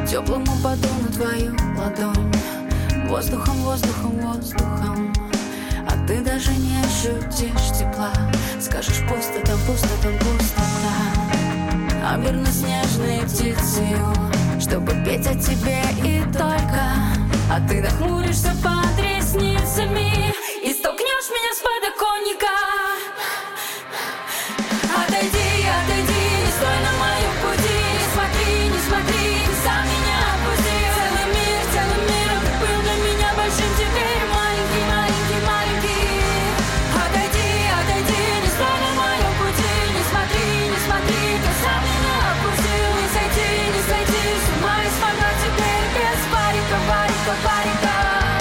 теплым упаду на твою ладонь. Воздухом, воздухом, воздухом. А ты даже не ощутишь тепла. Скажешь пусто там, пусто там, пустота. Обернусь снежной птицею, чтобы петь о тебе и только. А ты нахмуришься под ресницами и столкнешь меня с подоконника. Отойди, отойди, не стой на моем пути. Не смотри, не смотри, ты сам меня опустил. Целым миром ты был для меня большим, теперь маленький, маленький, маленький. Отойди, отойди, не стой на моем пути. Не смотри, не смотри, ты сам меня опустил. Не сойти с ума и смогла теперь без парика, парика, парика.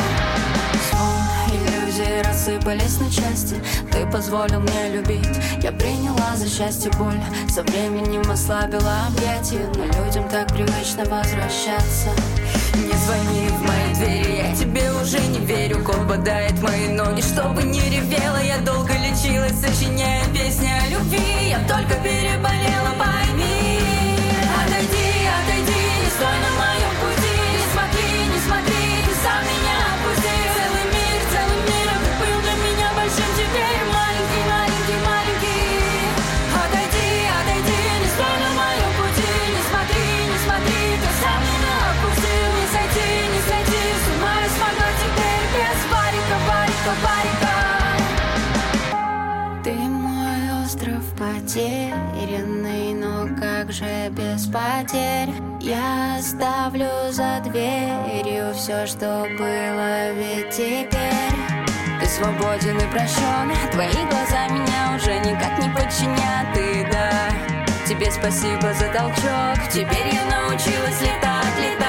Иллюзии рассыпались на части. Ты позволил мне любить. Я приняла за счастье боль. Со временем ослабила объятия, но людям так привычно возвращаться. Не звони в мои двери, я тебе уже не верю. Кол бодает мои ноги, чтобы не ревела. Я долго лечилась, сочиняя песни о любви. Я только переболела, пойми. Отойди, отойди, не стой на моем пути. Не смотри, не смотри, ты сам меня опустил. Целым миром ты был для меня большим, теперь маленький, маленький, маленький. Отойди, отойди, не стой на моем пути. Не смотри, не смотри, ты сам меня опустил. Не сойти с ума и смогла теперь без парика, парика, парика. Ты мой остров потерянный, но как же без потерь? Я оставлю за дверью все, что было, ведь теперь ты свободен и прощен. Твои глаза меня уже никак не подчинят. И да, тебе спасибо за толчок. Теперь я научилась летать, летать.